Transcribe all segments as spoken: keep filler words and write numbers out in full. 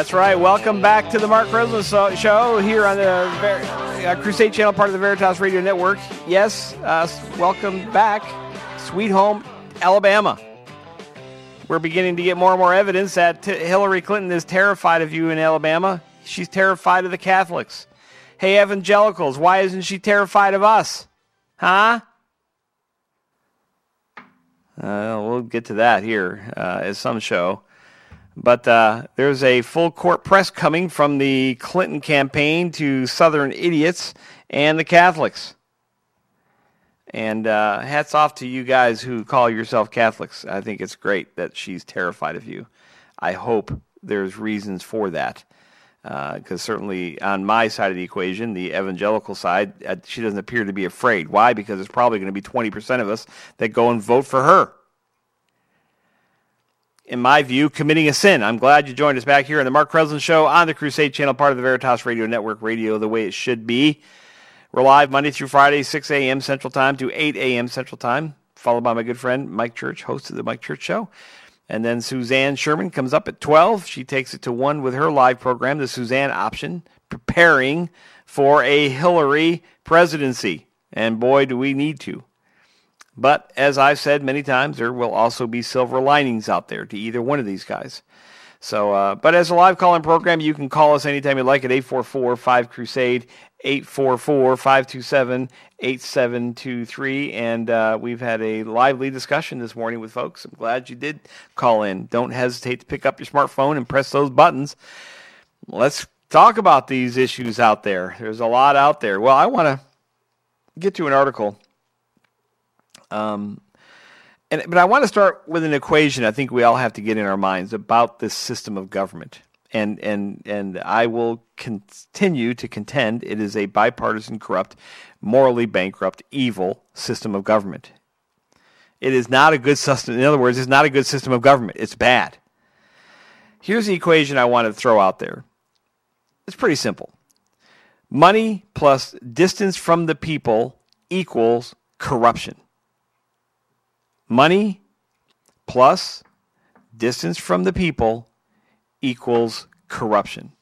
That's right. Welcome back to the Mark Breslin Show here on the Ver- uh, Crusade Channel, part of the Veritas Radio Network. Yes, uh, welcome back, Sweet Home, Alabama. We're beginning to get more and more evidence that t- Hillary Clinton is terrified of you in Alabama. She's terrified of the Catholics. Hey, evangelicals, why isn't she terrified of us? Huh? Uh, we'll get to that here uh, as some show. But uh, there's a full court press coming from the Clinton campaign to Southern idiots and the Catholics. And uh, hats off to you guys who call yourself Catholics. I think it's great that she's terrified of you. I hope there's reasons for that. Because uh, certainly on my side of the equation, the evangelical side, uh, she doesn't appear to be afraid. Why? Because there's probably going to be twenty percent of us that go and vote for her. In my view, committing a sin. I'm glad you joined us back here on the Mark Breslin Show on the Crusade Channel, part of the Veritas Radio Network, radio the way it should be. We're live Monday through Friday, six a.m. Central Time to eight a.m. Central Time, followed by my good friend Mike Church, host of the Mike Church Show. And then Suzanne Sherman comes up at twelve. She takes it to one with her live program, the Suzanne Option, preparing for a Hillary presidency. And boy, do we need to. But as I've said many times, there will also be silver linings out there to either one of these guys. So, uh, but as a live call-in program, you can call us anytime you like at eight four four, five crusade, eight four four, five two seven, eight seven two three. And uh, we've had a lively discussion this morning with folks. I'm glad you did call in. Don't hesitate to pick up your smartphone and press those buttons. Let's talk about these issues out there. There's a lot out there. Well, I want to get to an article. Um, and, but I want to start with an equation I think we all have to get in our minds about this system of government. And, and, and I will continue to contend it is a bipartisan, corrupt, morally bankrupt, evil system of government. It is not a good system. In other words, it's not a good system of government. It's bad. Here's the equation I want to throw out there. It's pretty simple. Money plus distance from the people equals corruption. Money plus distance from the people equals corruption.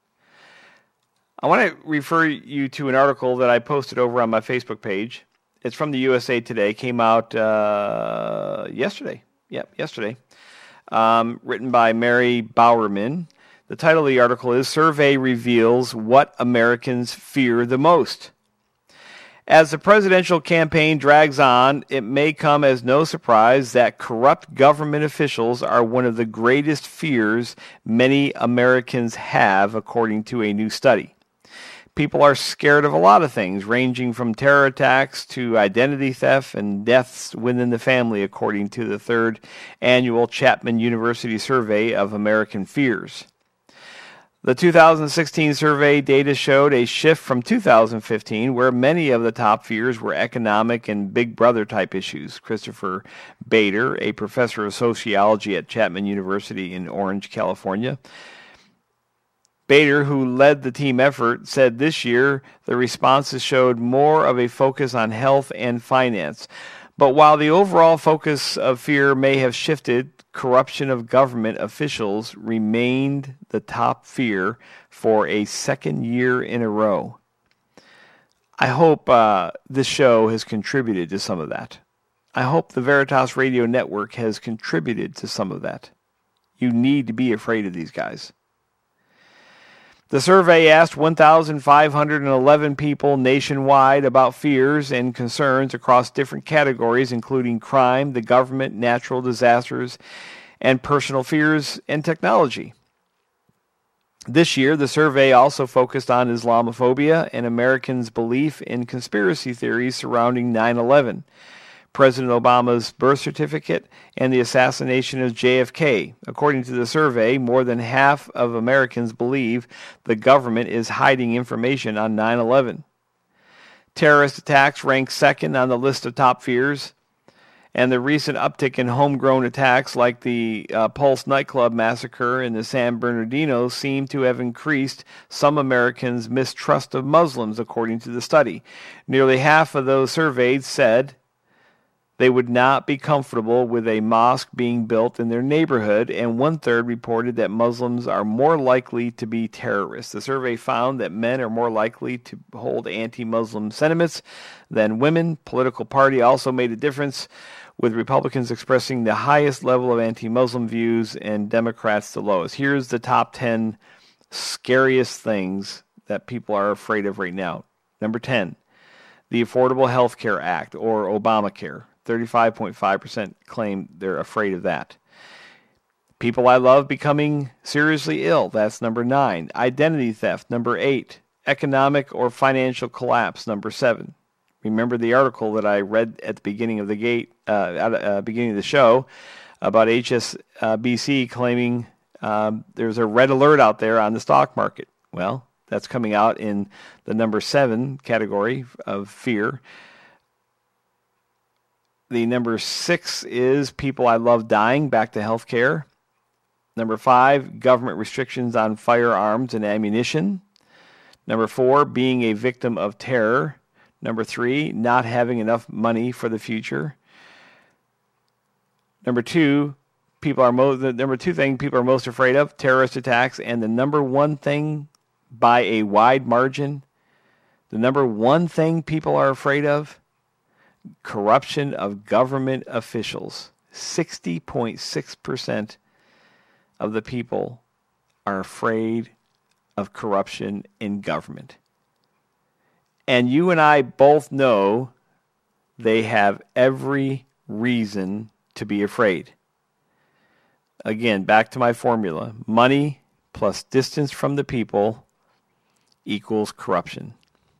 I want to refer you to an article that I posted over on my Facebook page. It's from the U S A Today. Came out uh, yesterday. Yep, yesterday. Um, written by Mary Bowerman. The title of the article is Survey Reveals What Americans Fear the Most. As the presidential campaign drags on, it may come as no surprise that corrupt government officials are one of the greatest fears many Americans have, according to a new study. People are scared of a lot of things, ranging from terror attacks to identity theft and deaths within the family, according to the third annual Chapman University Survey of American Fears. The two thousand sixteen survey data showed a shift from two thousand fifteen, where many of the top fears were economic and Big Brother type issues. Christopher Bader, a professor of sociology at Chapman University in Orange, California. Bader, who led the team effort, said this year the responses showed more of a focus on health and finance. But while the overall focus of fear may have shifted, corruption of government officials remained the top fear for a second year in a row. I hope uh, this show has contributed to some of that. I hope the Veritas Radio Network has contributed to some of that. You need to be afraid of these guys. The survey asked one thousand five hundred eleven people nationwide about fears and concerns across different categories, including crime, the government, natural disasters, and personal fears and technology. This year, the survey also focused on Islamophobia and Americans' belief in conspiracy theories surrounding nine eleven. President Obama's birth certificate, and the assassination of J F K. According to the survey, more than half of Americans believe the government is hiding information on nine eleven. Terrorist attacks rank second on the list of top fears, and the recent uptick in homegrown attacks like the uh, Pulse nightclub massacre in the San Bernardino seem to have increased some Americans' mistrust of Muslims, according to the study. Nearly half of those surveyed said They would not be comfortable with a mosque being built in their neighborhood, and one-third reported that Muslims are more likely to be terrorists. The survey found that men are more likely to hold anti-Muslim sentiments than women. Political party also made a difference, with Republicans expressing the highest level of anti-Muslim views and Democrats the lowest. Here's the top ten scariest things that people are afraid of right now. Number ten, the Affordable Health Care Act, or Obamacare. thirty-five point five percent claim they're afraid of that. People I love becoming seriously ill. That's number nine. Identity theft, number eight. Economic or financial collapse, number seven. Remember the article that I read at the beginning of the gate, uh, at uh, beginning of the show, about H S B C claiming um, there's a red alert out there on the stock market. Well, that's coming out in the number seven category of fear. The number six is people I love dying, back to healthcare. Number five, government restrictions on firearms and ammunition. Number four, being a victim of terror. Number three, not having enough money for the future. Number two, people are mo- the number two thing people are most afraid of, terrorist attacks. And the number one thing by a wide margin, the number one thing people are afraid of, corruption of government officials. sixty point six percent of the people are afraid of corruption in government. And you and I both know they have every reason to be afraid. Again, back to my formula. Money plus distance from the people equals corruption.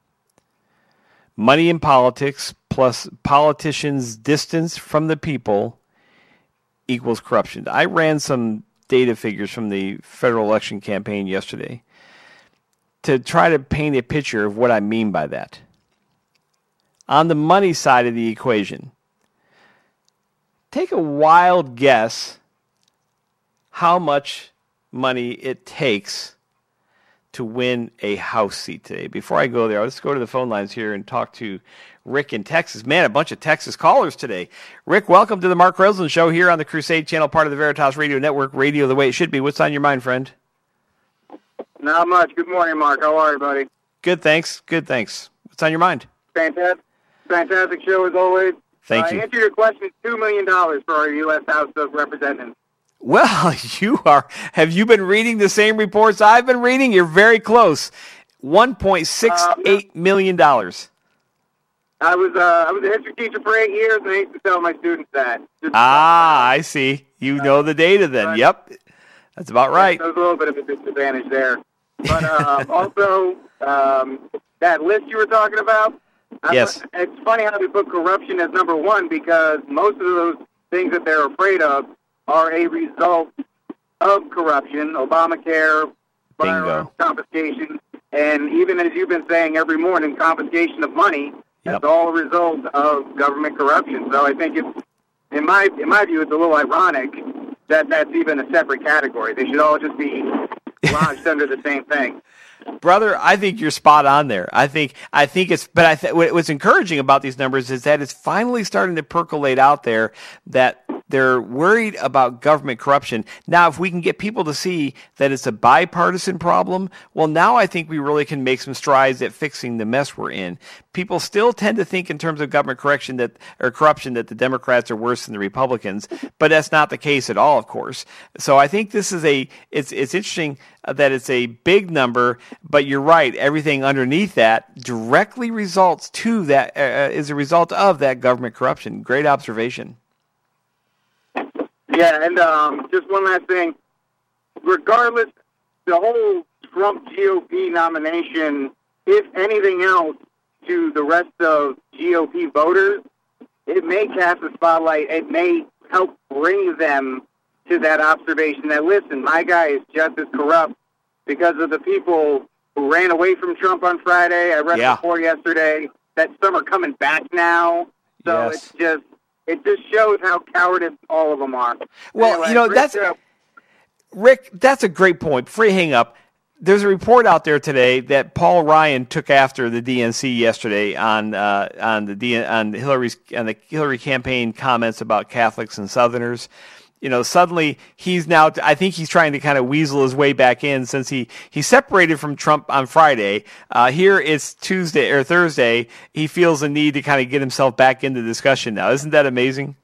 Money in politics plus politicians' distance from the people equals corruption. I ran some data figures from the federal election campaign yesterday to try to paint a picture of what I mean by that. On the money side of the equation, take a wild guess how much money it takes to win a House seat today. Before I go there, let's go to the phone lines here and talk to Rick in Texas. Man, a bunch of Texas callers today. Rick, welcome to the Mark Roseland Show here on the Crusade Channel, part of the Veritas Radio Network, radio the way it should be. What's on your mind, friend? Not much. Good morning, Mark. How are you, buddy? Good, thanks. Good, thanks. What's on your mind? Fantastic. Fantastic show as always. Thank uh, you. Answer your question, two million dollars for our U S House of Representatives. Well, you are. Have you been reading the same reports I've been reading? You're very close. one point six eight million dollars. I was uh, I was a history teacher for eight years, and I used to tell my students that. Just ah, I see. You know the data then. Right. Yep. That's about right. There's a little bit of a disadvantage there. But uh, also, um, that list you were talking about, yes. I, it's funny how they put corruption as number one, because most of those things that they're afraid of are a result of corruption, Obamacare, firearms confiscation, and even as you've been saying every morning, confiscation of money. Yep. That's all a result of government corruption. So I think it's, in my in my view, it's a little ironic that that's even a separate category. They should all just be lodged under the same thing. Brother, I think you're spot on there. I think I think it's, but I th- what's encouraging about these numbers is that it's finally starting to percolate out there that they're worried about government corruption. Now, if we can get people to see that it's a bipartisan problem, well, now I think we really can make some strides at fixing the mess we're in. People still tend to think in terms of government corruption that or corruption that the Democrats are worse than the Republicans, but that's not the case at all, of course. So I think this is a it's it's interesting that it's a big number, but you're right. Everything underneath that directly results to that uh, is a result of that government corruption. Great observation. Yeah, and um, just one last thing. Regardless, the whole Trump G O P nomination, if anything else, to the rest of G O P voters, it may cast a spotlight. It may help bring them to that observation that, listen, my guy is just as corrupt because of the people who ran away from Trump on Friday. I read yeah. a report yesterday that some are coming back now. So yes. it's just... It just shows how cowardice all of them are. Well, anyway, you know, Rick, that's uh, Rick, that's a great point. Before you hang up, there's a report out there today that Paul Ryan took after the D N C yesterday on uh, on the D- on Hillary's on the Hillary campaign comments about Catholics and Southerners. You know, suddenly he's now, I think he's trying to kind of weasel his way back in since he, he separated from Trump on Friday. Uh, here it's Tuesday or Thursday. He feels the need to kind of get himself back into discussion now. Isn't that amazing?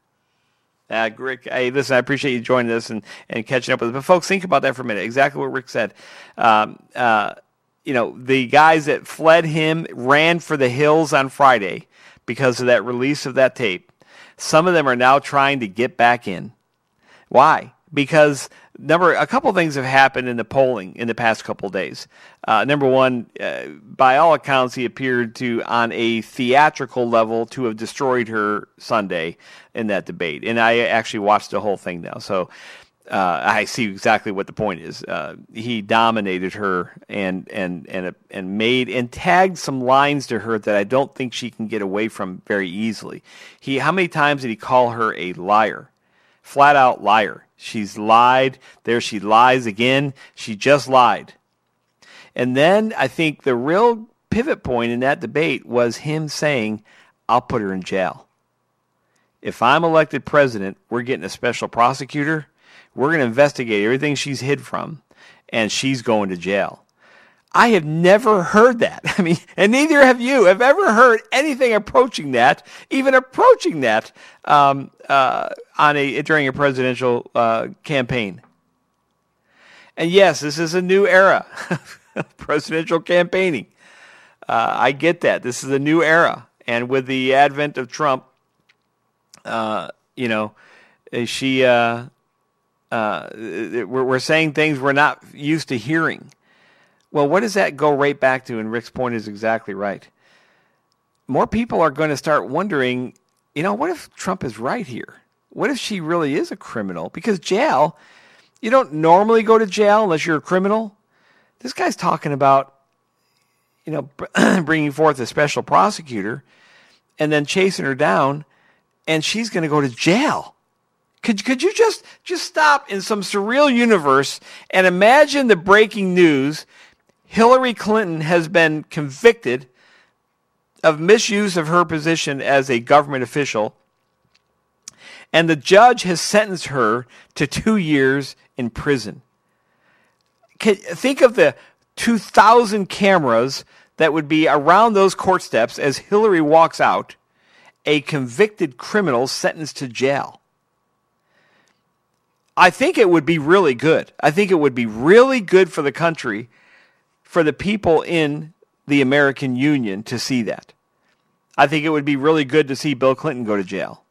Uh, Rick, hey, listen, I appreciate you joining us and, and catching up with us. But folks, think about that for a minute. Exactly what Rick said. Um, uh, you know, the guys that fled him ran for the hills on Friday because of that release of that tape. Some of them are now trying to get back in. Why? Because number a couple of things have happened in the polling in the past couple of days. Uh, number one, uh, by all accounts, he appeared to, on a theatrical level, to have destroyed her Sunday in that debate. And I actually watched the whole thing now, so uh, I see exactly what the point is. Uh, he dominated her and and and and made and tagged some lines to her that I don't think she can get away from very easily. He, how many times did he call her a liar? Flat out liar. She's lied. There she lies again. She just lied. And then I think the real pivot point in that debate was him saying, I'll put her in jail. If I'm elected president, we're getting a special prosecutor. We're going to investigate everything she's hid from, and she's going to jail. I have never heard that. I mean, and neither have you. Have ever heard anything approaching that, even approaching that, um, uh, on a during a presidential uh, campaign. And yes, this is a new era of presidential campaigning. Uh, I get that. This is a new era, and with the advent of Trump, uh, you know, she uh, uh, we're, we're saying things we're not used to hearing. Well, what does that go right back to? And Rick's point is exactly right. More people are going to start wondering, you know, what if Trump is right here? What if she really is a criminal? Because jail, you don't normally go to jail unless you're a criminal. This guy's talking about, you know, bringing forth a special prosecutor and then chasing her down, and she's going to go to jail. Could could you just just stop in some surreal universe and imagine the breaking news? Hillary Clinton has been convicted of misuse of her position as a government official, and the judge has sentenced her to two years in prison. Can, think of the two thousand cameras that would be around those court steps as Hillary walks out, a convicted criminal sentenced to jail. I think it would be really good. I think it would be really good for the country, for the people in the American Union to see that. I think it would be really good to see Bill Clinton go to jail.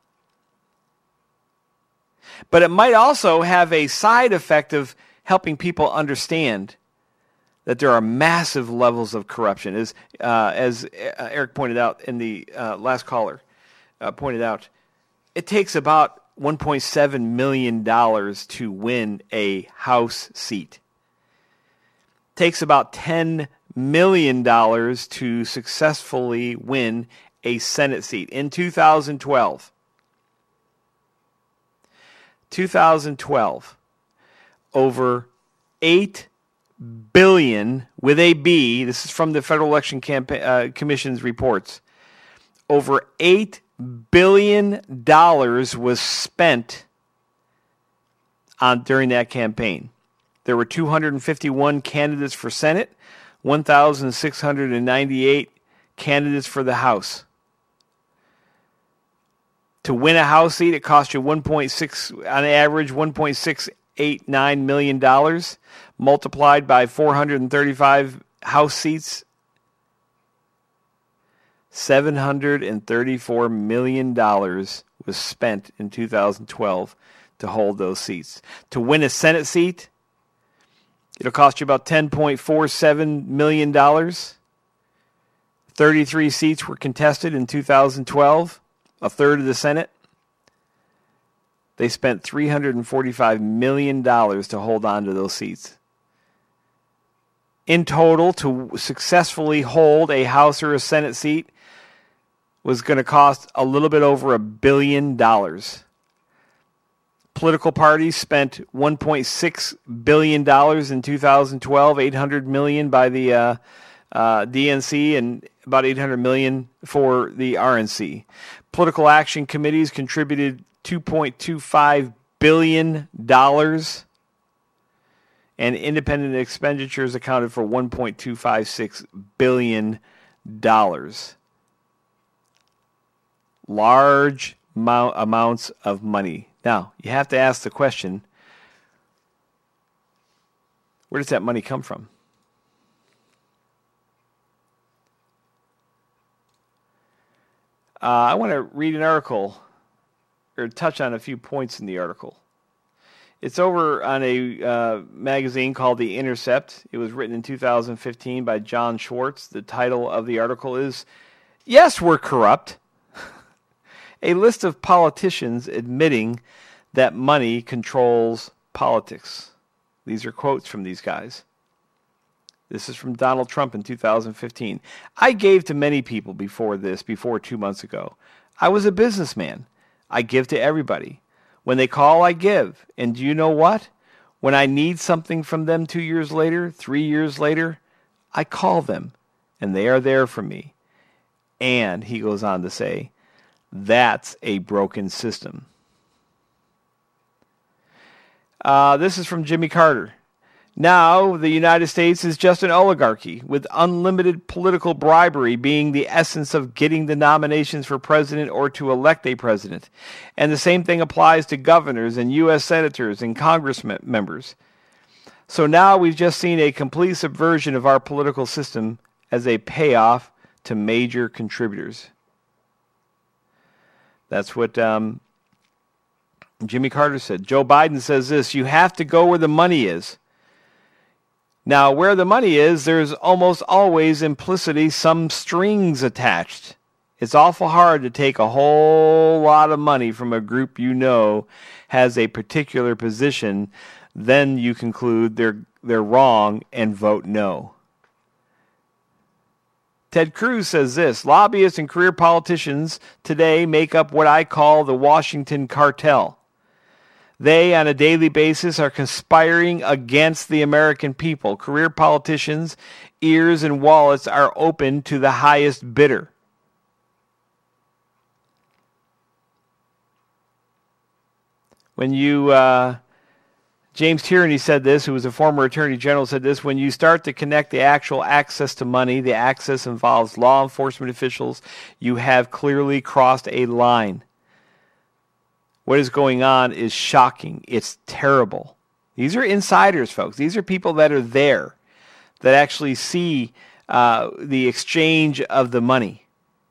But it might also have a side effect of helping people understand that there are massive levels of corruption. As, uh, as Eric pointed out in the uh, last caller uh, pointed out, it takes about one point seven million dollars to win a House seat. Takes about ten million dollars to successfully win a Senate seat. In two thousand twelve, two thousand twelve, over eight billion dollars with a B, this is from the Federal Election Campa- uh, Commission's reports, over eight billion dollars was spent on during that campaign. There were two hundred fifty-one candidates for Senate, one thousand six hundred ninety-eight candidates for the House. To win a House seat, it cost you one point six, on average, one point six eight nine million dollars, multiplied by four hundred thirty-five House seats. seven hundred thirty-four million dollars was spent in two thousand twelve to hold those seats. To win a Senate seat, it'll cost you about ten point four seven million dollars. thirty-three seats were contested in two thousand twelve, a third of the Senate. They spent three hundred forty-five million dollars to hold on to those seats. In total, to successfully hold a House or a Senate seat was going to cost a little bit over a billion dollars. Political parties spent one point six billion dollars in two thousand twelve, eight hundred million dollars by the uh, uh, D N C, and about eight hundred million dollars for the R N C. Political action committees contributed two point two five billion dollars, and independent expenditures accounted for one point two five six billion dollars. Large amount, amounts of money. Now, you have to ask the question, where does that money come from? Uh, I want to read an article, or touch on a few points in the article. It's over on a uh, magazine called The Intercept. It was written in two thousand fifteen by John Schwartz. The title of the article is, "Yes, We're Corrupt." A list of politicians admitting that money controls politics. These are quotes from these guys. This is from Donald Trump in two thousand fifteen. "I gave to many people before this, before two months ago. I was a businessman. I give to everybody. When they call, I give. And do you know what? When I need something from them two years later, three years later, I call them, and they are there for me." And he goes on to say, that's a broken system. Uh, this is from Jimmy Carter. "Now the United States is just an oligarchy, with unlimited political bribery being the essence of getting the nominations for president or to elect a president. And the same thing applies to governors and U S senators and Congress members. So now we've just seen a complete subversion of our political system as a payoff to major contributors." That's what um, Jimmy Carter said. Joe Biden says this, "You have to go where the money is." Now, where the money is, there's almost always implicitly some strings attached. It's awful hard to take a whole lot of money from a group you know has a particular position, then you conclude they're they're wrong and vote no. Ted Cruz says this, "Lobbyists and career politicians today make up what I call the Washington cartel. They, on a daily basis, are conspiring against the American people. Career politicians' ears and wallets are open to the highest bidder." When you, uh, James Tierney said this, who was a former attorney general, said this, "When you start to connect the actual access to money, the access involves law enforcement officials, you have clearly crossed a line. What is going on is shocking. It's terrible." These are insiders, folks. These are people that are there, that actually see uh, the exchange of the money.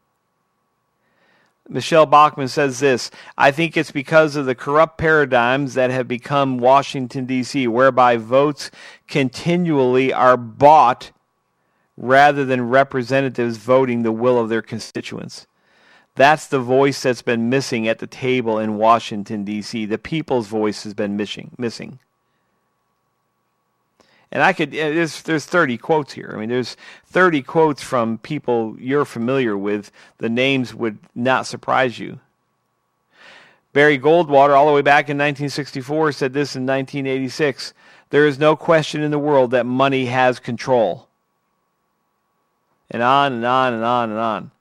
Michelle Bachmann says this, "I think it's because of the corrupt paradigms that have become Washington, D C, whereby votes continually are bought rather than representatives voting the will of their constituents. That's the voice that's been missing at the table in Washington, D C. The people's voice has been missing. missing. And I could, there's, there's thirty quotes here. I mean, there's thirty quotes from people you're familiar with. The names would not surprise you. Barry Goldwater, all the way back in nineteen sixty-four, said this in nineteen eighty-six. "There is no question in the world that money has control." And on and on and on and on.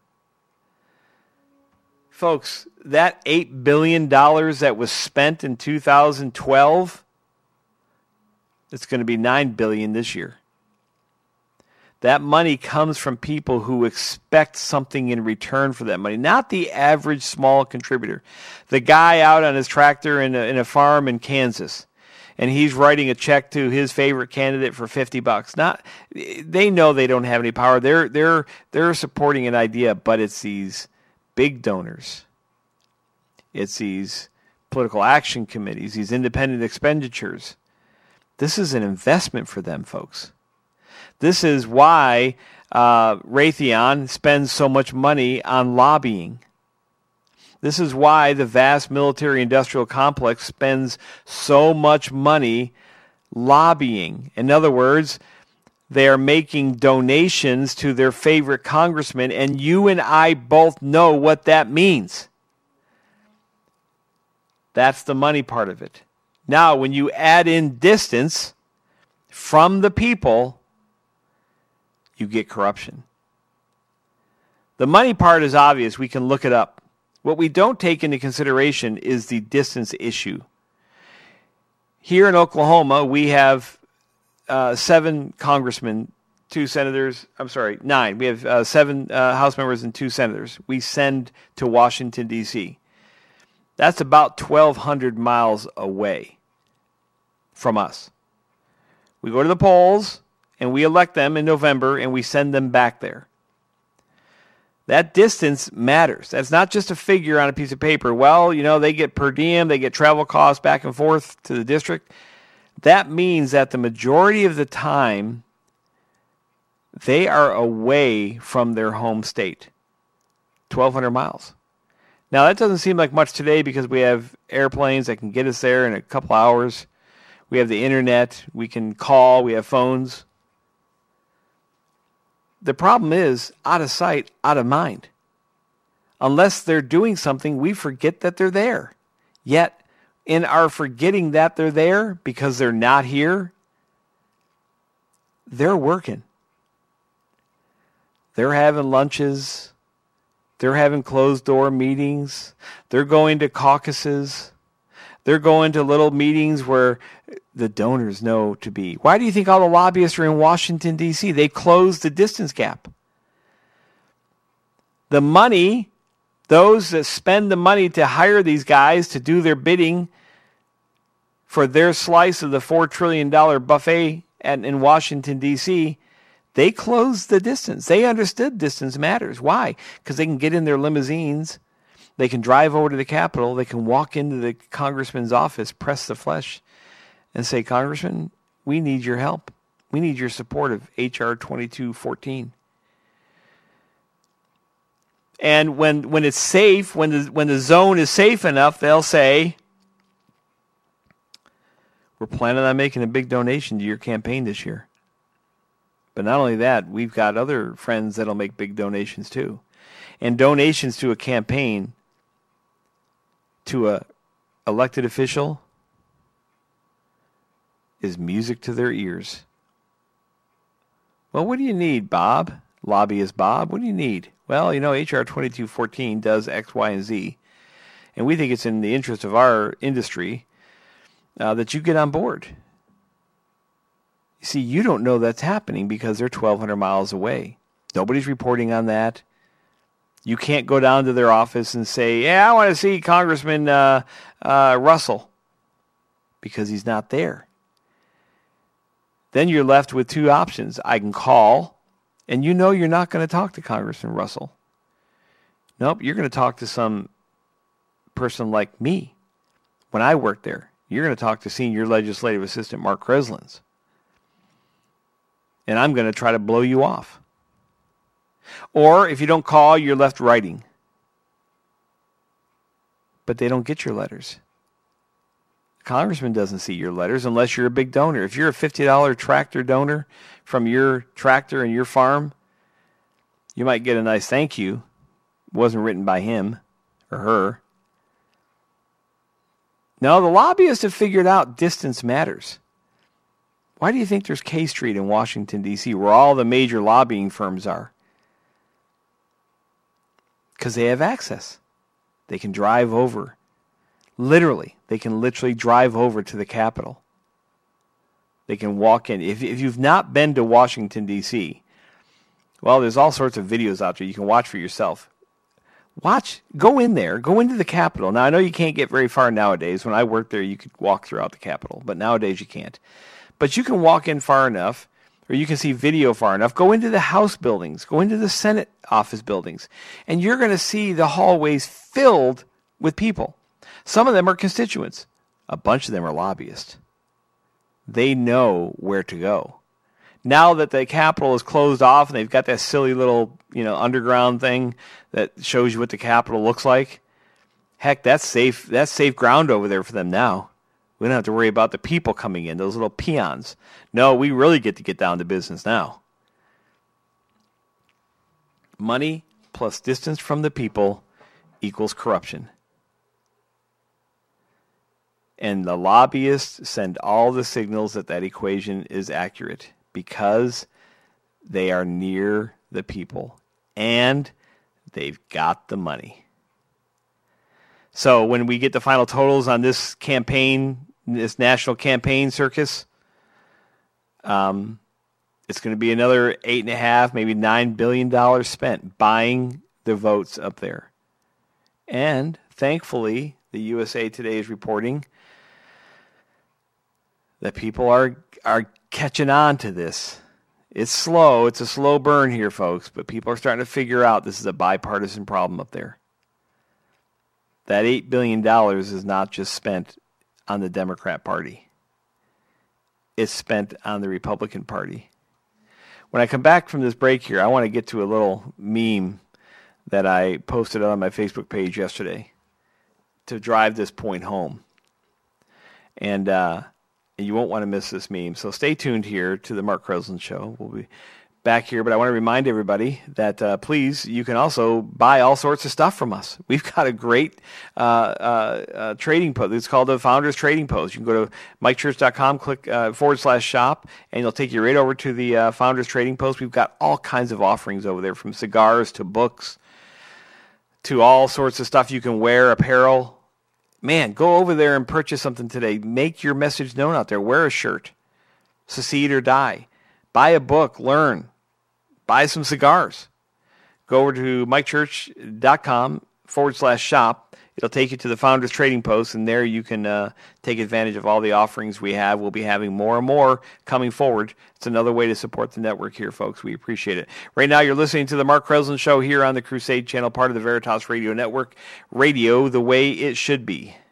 Folks, that eight billion dollars that was spent in two thousand twelve, it's going to be nine billion dollars this year. That money comes from people who expect something in return for that money, not the average small contributor. The guy out on his tractor in a, in a farm in Kansas, and he's writing a check to his favorite candidate for fifty bucks. Not, they know they don't have any power. They're they're they're supporting an idea, but it's these big donors. It's these political action committees, these independent expenditures. This is an investment for them, folks. This is why uh, Raytheon spends so much money on lobbying. This is why the vast military-industrial complex spends so much money lobbying. In other words, they are making donations to their favorite congressman, and you and I both know what that means. That's the money part of it. Now, when you add in distance from the people, you get corruption. The money part is obvious. We can look it up. What we don't take into consideration is the distance issue. Here in Oklahoma, we have uh, seven congressmen, two senators. I'm sorry, nine. We have uh, seven uh, House members and two senators. We send to Washington, D C That's about twelve hundred miles away from us. We go to the polls, and we elect them in November, and we send them back there. That distance matters. That's not just a figure on a piece of paper. Well, you know, they get per diem, they get travel costs back and forth to the district. That means that the majority of the time, they are away from their home state. twelve hundred miles. Now, that doesn't seem like much today because we have airplanes that can get us there in a couple hours. We have the internet. We can call. We have phones. The problem is, out of sight, out of mind. Unless they're doing something, we forget that they're there. Yet, in our forgetting that they're there because they're not here, they're working. They're having lunches. They're having closed-door meetings. They're going to caucuses. They're going to little meetings where the donors know to be. Why do you think all the lobbyists are in Washington, D C? They closed the distance gap. The money, those that spend the money to hire these guys to do their bidding for their slice of the four trillion dollars buffet at, in Washington, D C, they closed the distance. They understood distance matters. Why? Because they can get in their limousines. They can drive over to the Capitol. They can walk into the congressman's office, press the flesh, and say, Congressman, we need your help. We need your support of H R twenty-two fourteen. And when when it's safe, when the when the zone is safe enough, they'll say, we're planning on making a big donation to your campaign this year. But not only that, we've got other friends that'll make big donations too. And donations to a campaign, to a elected official, is music to their ears. Well, what do you need, Bob? Lobbyist Bob, what do you need? Well, you know, H R twenty-two fourteen does X, Y, and Z. And we think it's in the interest of our industry uh, that you get on board. You see, you don't know that's happening because they're twelve hundred miles away. Nobody's reporting on that. You can't go down to their office and say, yeah, I want to see Congressman uh, uh, Russell, because he's not there. Then you're left with two options. I can call, and you know you're not going to talk to Congressman Russell. Nope, you're going to talk to some person like me. When I worked there, you're going to talk to Senior Legislative Assistant Mark Kreslins. And I'm going to try to blow you off. Or if you don't call, you're left writing. But they don't get your letters. The congressman doesn't see your letters unless you're a big donor. If you're a fifty dollars tractor donor from your tractor and your farm, you might get a nice thank you. It wasn't written by him or her. No, the lobbyists have figured out distance matters. Why do you think there's K Street in Washington, D C, where all the major lobbying firms are? Because they have access. They can drive over. Literally, they can literally drive over to the Capitol. They can walk in. If, if you've not been to Washington, D C, well, there's all sorts of videos out there you can watch for yourself. Watch, go in there, go into the Capitol. Now, I know you can't get very far nowadays. When I worked there, you could walk throughout the Capitol, but nowadays you can't. But you can walk in far enough, or you can see video far enough. Go into the House buildings. Go into the Senate office buildings. And you're going to see the hallways filled with people. Some of them are constituents. A bunch of them are lobbyists. They know where to go. Now that the Capitol is closed off and they've got that silly little, you know, underground thing that shows you what the Capitol looks like, heck, that's safe. That's safe ground over there for them now. We don't have to worry about the people coming in, those little peons. No, we really get to get down to business now. Money plus distance from the people equals corruption. And the lobbyists send all the signals that that equation is accurate because they are near the people and they've got the money. So when we get the final totals on this campaign, this national campaign circus, um, it's going to be another eight and a half, maybe nine billion dollars spent buying the votes up there. And thankfully, the U S A Today is reporting that people are are catching on to this. It's slow. It's a slow burn here, folks, but people are starting to figure out this is a bipartisan problem up there. That eight billion dollars is not just spent on the Democrat Party. It's spent on the Republican Party. When I come back from this break here, I want to get to a little meme that I posted on my Facebook page yesterday to drive this point home. And uh, you won't want to miss this meme. So stay tuned here to the Mark Kreslin Show. We'll be back here, but I want to remind everybody that uh, please, you can also buy all sorts of stuff from us. We've got a great uh, uh, uh, trading post. It's called the Founders Trading Post. You can go to mike church dot com, click uh, forward slash shop, and it'll take you right over to the uh, Founders Trading Post. We've got all kinds of offerings over there, from cigars to books to all sorts of stuff you can wear, apparel. Man, go over there and purchase something today. Make your message known out there. Wear a shirt. Secede or die. Buy a book. Learn. Buy some cigars. Go over to mike church dot com forward slash shop. It'll take you to the Founders Trading Post, and there you can uh, take advantage of all the offerings we have. We'll be having more and more coming forward. It's another way to support the network here, folks. We appreciate it. Right now, you're listening to the Mark Kreslin Show here on the Crusade Channel, part of the Veritas Radio Network. Radio the way it should be.